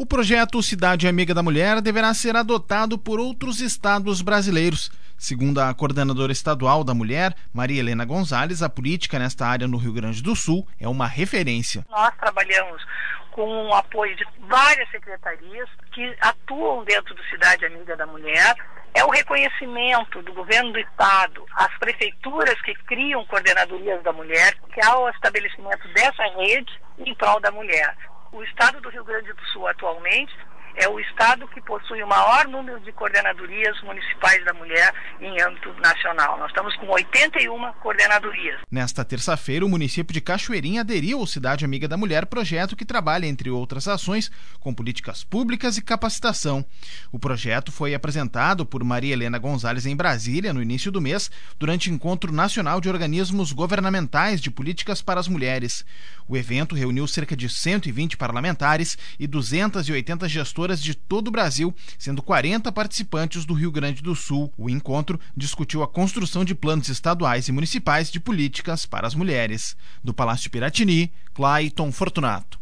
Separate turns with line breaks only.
O projeto Cidade Amiga da Mulher deverá ser adotado por outros estados brasileiros. Segundo a coordenadora estadual da Mulher, Maria Helena Gonzalez, a política nesta área no Rio Grande do Sul é uma referência.
Nós trabalhamos com o apoio de várias secretarias que atuam dentro do Cidade Amiga da Mulher. É o reconhecimento do governo do estado, as prefeituras que criam coordenadorias da mulher, que há o estabelecimento dessa rede em prol da mulher. O estado do Rio Grande do Sul atualmente é o estado que possui o maior número de coordenadorias municipais da mulher em âmbito nacional. Nós estamos com 81 coordenadorias.
Nesta terça-feira, o município de Cachoeirinha aderiu ao Cidade Amiga da Mulher, projeto que trabalha, entre outras ações, com políticas públicas e capacitação. O projeto foi apresentado por Maria Helena Gonzalez em Brasília, no início do mês, durante o Encontro Nacional de Organismos Governamentais de Políticas para as Mulheres. O evento reuniu cerca de 120 parlamentares e 280 gestoras de todo o Brasil, sendo 40 participantes do Rio Grande do Sul. O encontro discutiu a construção de planos estaduais e municipais de políticas para as mulheres. Do Palácio Piratini, Clayton Fortunato.